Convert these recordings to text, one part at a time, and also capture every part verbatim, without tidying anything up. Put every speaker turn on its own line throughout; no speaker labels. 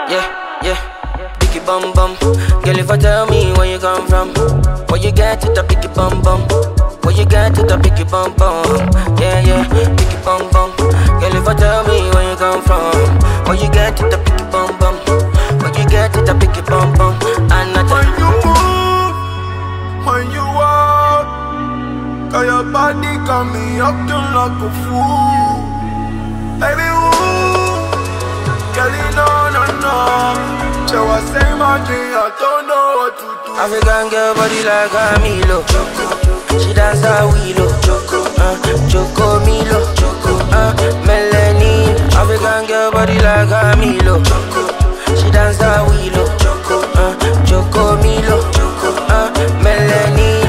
Yeah, yeah. Biggie bum bum. Girl, if I tell me where you come from, where you get to the biggie bum bum, where you get to the biggie bum bum. Yeah, yeah. Biggie bum bum. Girl, if I tell me where you come from, where you get to the biggie bum bum, where you get to the biggie bum bum. And I
When you move, when you walk, got your body got me up to like a fool. Baby, ooh, girl, you know, no, no. So I say my thing, I don't know what to do.
African girl body like Camilo. She dance a wheelo. Uh, Choco Milo. Uh, Melanie. African girl body like Camilo. She dance a wheelo. Uh, Choco Milo. Uh, Melanie.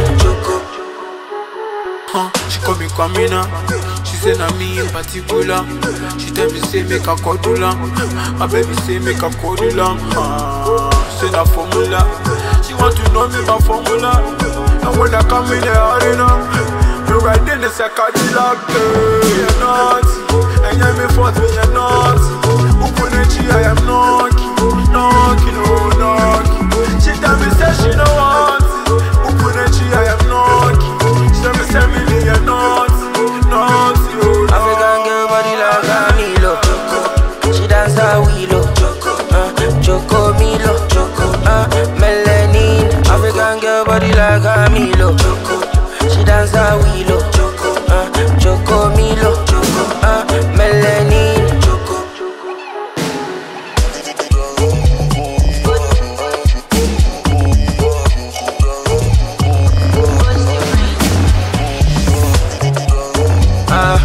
Huh, she call me Kwamina. She say na me in particular. She tell me say make a cordula. My baby say make a cordula. Ah, say na formula. She want to know me my formula. And when I come in the arena, you right in the second like you're naughty. And you me forth me you're naughty. Upunechi I am knocking, knocking, oh knocking. She tell me say she no want it. Upunechi I am knocking. She tell me say me you're naughty, naughty, oh naughty.
African girl body like Camilo. She dance a wheelo. Uh, Choco Milo. Uh, Melanie. African girl body like Camilo. She dance a wheelo. Uh, Choco Milo. Uh, Melanie. Ah,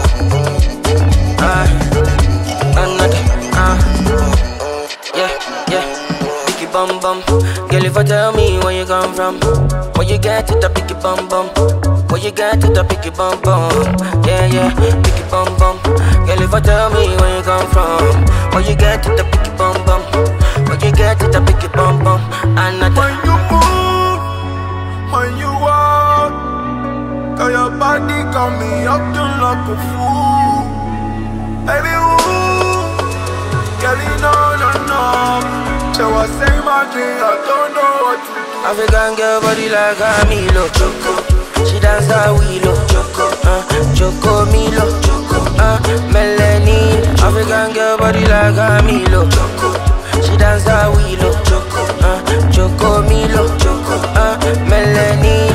ah, another, ah, yeah, yeah. Biggie bum bum. Girl, if I tell me where you come from, where you get to the biggie bum bum, where you get to the biggie bum bum. Yeah, yeah. Biggie bum bum. Girl, if I tell me where you come from, where you get to the biggie bum bum, where you get to the biggie bum bum. Another.
When you move, when you walk, got your body got me up to like a fool. Baby, ooh, girl, you know, no, no. So I say my thing, I don't know what to do.
African girl body like Camilo. She dance a wheelo. Uh, Choco Milo. Uh, Melanie. African girl body like Camilo. She dance a wheelo. Uh, Choco Milo. Uh, Melanie.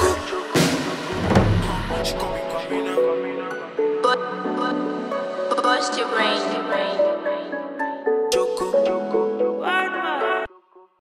She call me Kwamina.
Bust your brain.
Choco.